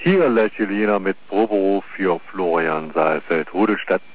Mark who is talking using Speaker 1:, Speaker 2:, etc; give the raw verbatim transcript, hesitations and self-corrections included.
Speaker 1: Hier Lerchelina mit Proberuf für Florian Saalfeld, Rudelstadt.